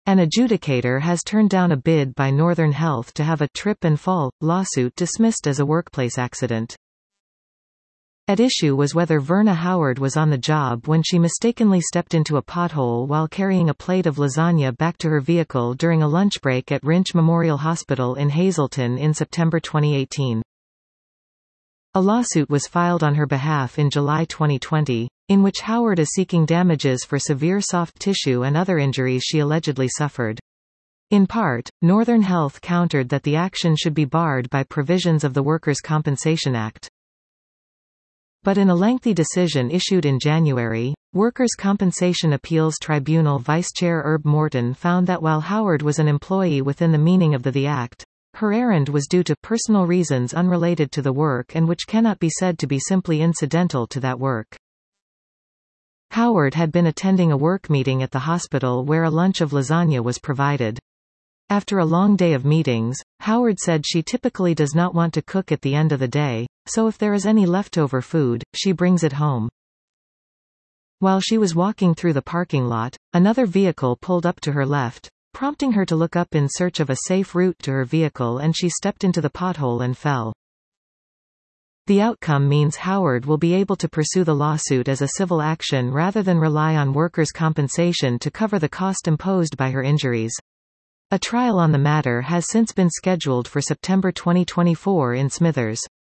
An adjudicator has turned down a bid by Northern Health to have a trip and fall lawsuit dismissed as a workplace accident. At issue was whether Verna Howard was on the job when she mistakenly stepped into a pothole while carrying a plate of lasagna back to her vehicle during a lunch break at Rindge Memorial Hospital in Hazleton in September 2018. A lawsuit was filed on her behalf in July 2020, in which Howard is seeking damages for severe soft tissue and other injuries she allegedly suffered. In part, Northern Health countered that the action should be barred by provisions of the Workers' Compensation Act. But in a lengthy decision issued in January, Workers' Compensation Appeals Tribunal Vice Chair Herb Morton found that while Howard was an employee within the meaning of the Act, her errand was due to personal reasons unrelated to the work and which cannot be said to be simply incidental to that work. Howard had been attending a work meeting at the hospital where a lunch of lasagna was provided. After a long day of meetings, Howard said she typically does not want to cook at the end of the day, so if there is any leftover food, she brings it home. While she was walking through the parking lot, another vehicle pulled up to her left, prompting her to look up in search of a safe route to her vehicle, and she stepped into the pothole and fell. The outcome means Howard will be able to pursue the lawsuit as a civil action rather than rely on workers' compensation to cover the cost imposed by her injuries. A trial on the matter has since been scheduled for September 2024 in Smithers.